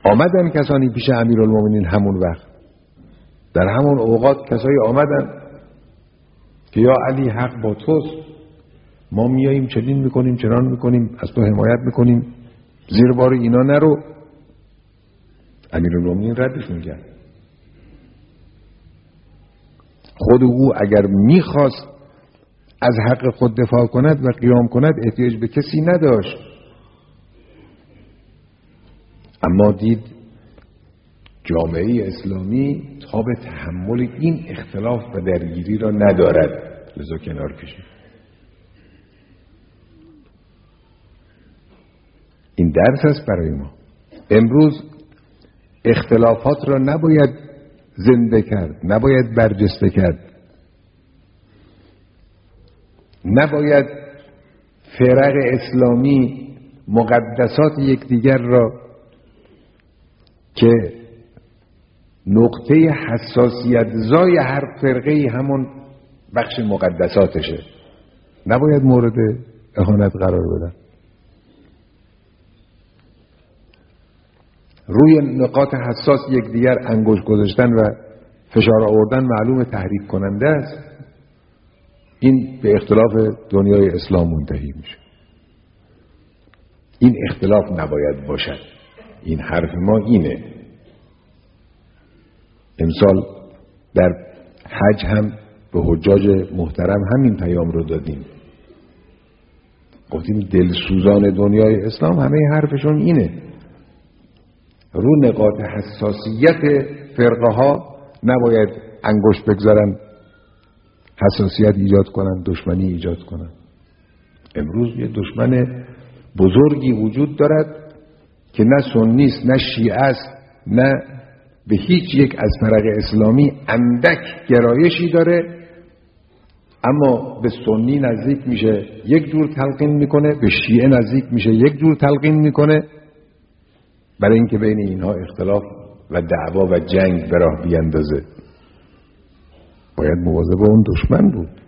آمدن کسانی پیش امیرالمومنین همون وقت، در همون اوقات کسایی آمدن که یا علی حق با توست، ما میاییم چنین میکنیم چنان میکنیم، از تو حمایت میکنیم، زیر بار اینا نرو. امیرالمومنین ردشون کرد. خود او اگر میخواست از حق خود دفاع کند و قیام کند احتیاج به کسی نداشت، اما دید جامعه اسلامی تاب تحمل این اختلاف و درگیری را ندارد، لذا کنار کشید. این درس است برای ما. امروز اختلافات را نباید زنده کرد، نباید برجسته کرد، نباید فرق اسلامی مقدسات یکدیگر را که نقطه حساسیت زای هر فرقه همون بخش مقدساتشه، نباید مورد اهانت قرار بدن. روی نقاط حساس یکدیگر انگشت گذاشتن و فشار آوردن معلوم تحریک کننده است. این به اختلاف دنیای اسلام منتهی میشه. این اختلاف نباید باشد. این حرف ما اینه. امسال در حج هم به حجاج محترم همین پیام رو دادیم. گفتیم دلسوزان دنیای اسلام همه حرفشون اینه، رو نقاط حساسیت فرقه ها نباید انگشت بگذارن، حساسیت ایجاد کنن، دشمنی ایجاد کنن. امروز یه دشمن بزرگی وجود دارد که نه سنی است، نه شیعه است، نه به هیچ یک از فرق اسلامی اندک گرایشی داره، اما به سنی نزدیک میشه یک جور تلقین میکنه، به شیعه نزدیک میشه یک جور تلقین میکنه، برای اینکه بین اینها اختلاف و دعوا و جنگ به راه بیندازه. باید مواظب اون دشمن بود.